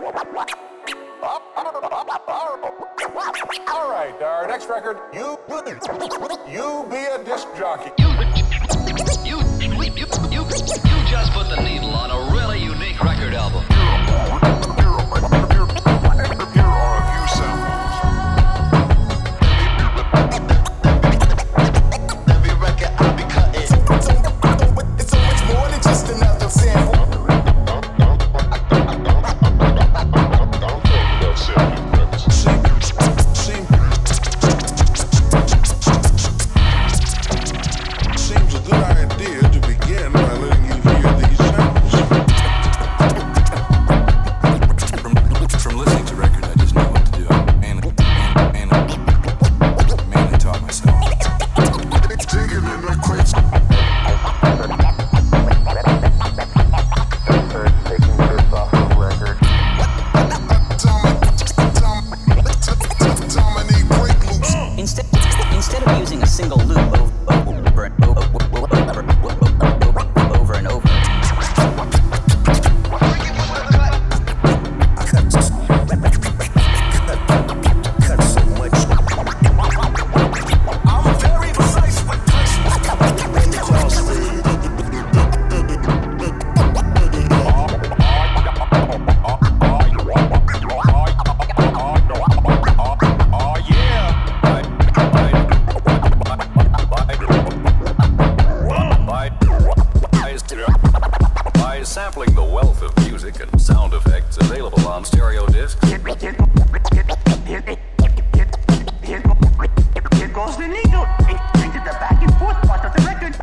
All right, our next record, you be a disc jockey. You just put the needle on a really unique record album. Here are a few samples. Every record I be cutting. It's so much more than just another sample. Seems a good idea to begin by letting you hear these samples. From listening to records, I just know what to do. Mainly taught myself. Digging in the crates. Taking this off the record. Dominique break loops. Instead of using a single loop over and over. Cut so much. I'm very precise with touch. When the cross By sampling the wealth of music and sound effects available on stereo discs, Here goes the needle into the back and forth part of the record.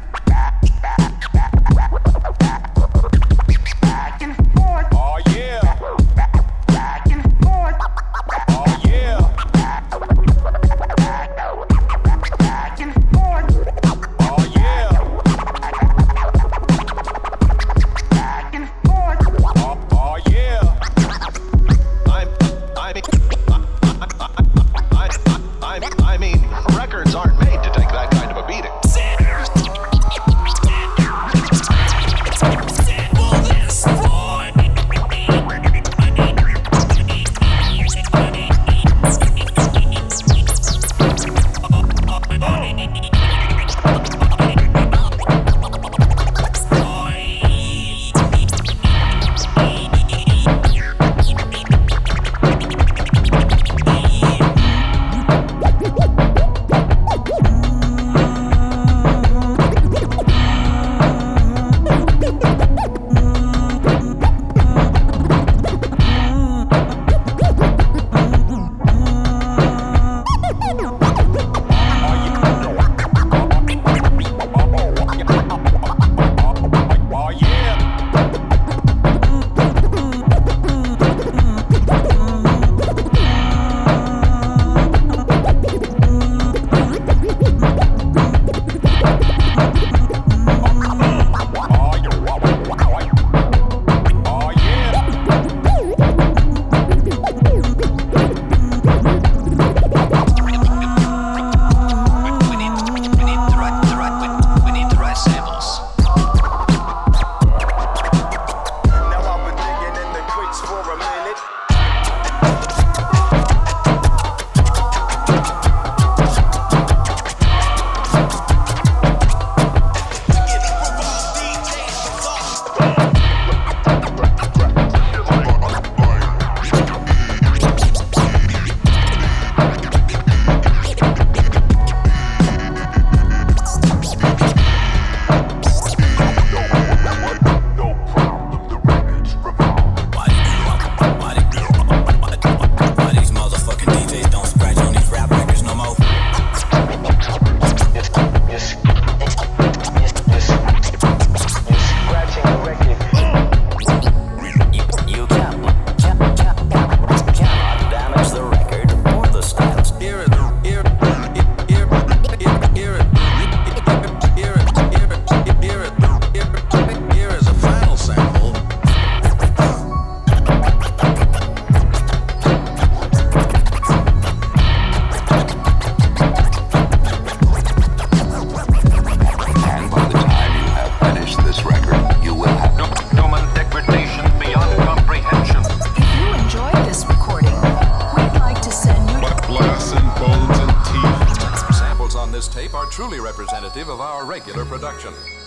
Back and forth. Oh yeah. Back and forth. Oh yeah. Back and forth. Oh yeah. Back and forth. Oh yeah. I mean, records aren't made to truly representative of our regular production.